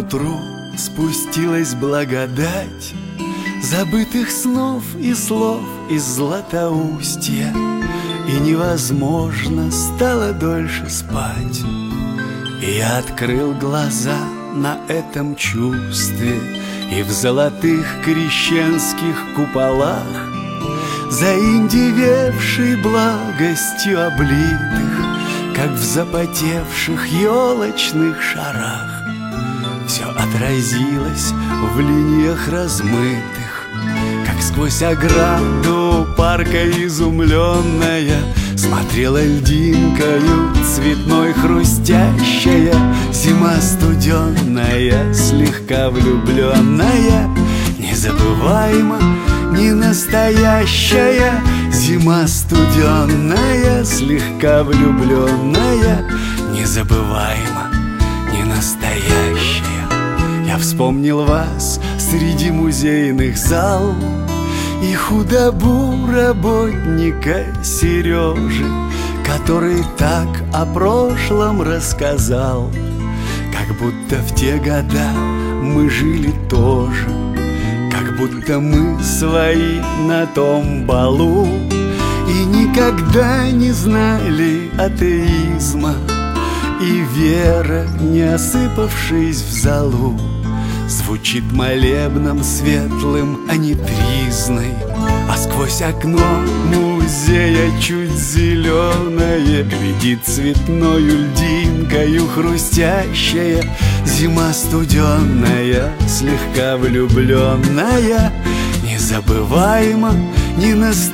поутру спустилась благодать забытых снов и слов из Златоустья, и невозможно стало дольше спать. И я открыл глаза на этом чувстве, и в золотых крещенских куполах, заиндевевшей благостью облитых, как в запотевших елочных шарах, все отразилось в линиях размытых, как сквозь ограду парка изумленная смотрела льдинкою цветной хрустящая зима студенная, слегка влюбленная, незабываемо, не настоящая зима студенная, слегка влюбленная, незабываемо, не настоящая. Я вспомнил вас среди музейных зал и худобу работника Сережи, который так о прошлом рассказал, как будто в те года мы жили тоже, как будто мы свои на том балу и никогда не знали атеизма, и вера, не осыпавшись в золу, звучит молебном светлым, а не тризной. А сквозь окно музея чуть зеленое глядит цветною льдинкою хрустящая зима студенная, слегка влюбленная, незабываемо, не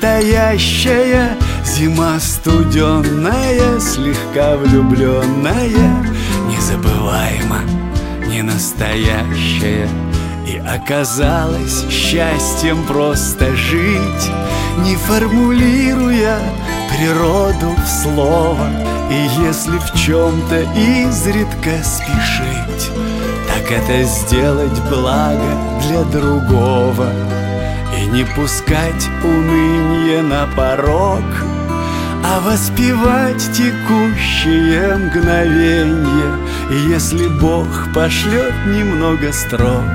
настоящая зима студенная, слегка влюбленная, незабываемо, не настоящая. И оказалось счастьем просто жить, не формулируя природу в слово, и если в чем-то изредка спешить, так это сделать благо для другого и не пускать уныние на порог, а воспевать текущее мгновенье. И если Бог пошлет немного строк,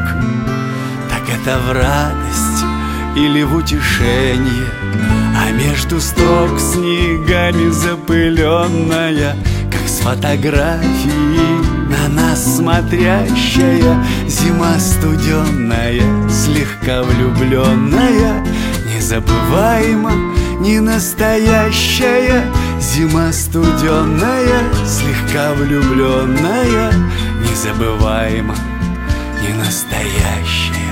так это в радость или в утешение, а между строк снегами запыленная, как с фотографии на нас смотрящая зима студенная, слегка влюбленная, незабываемо, не настоящая зима студенная, слегка влюбленная, незабываемо, не настоящая.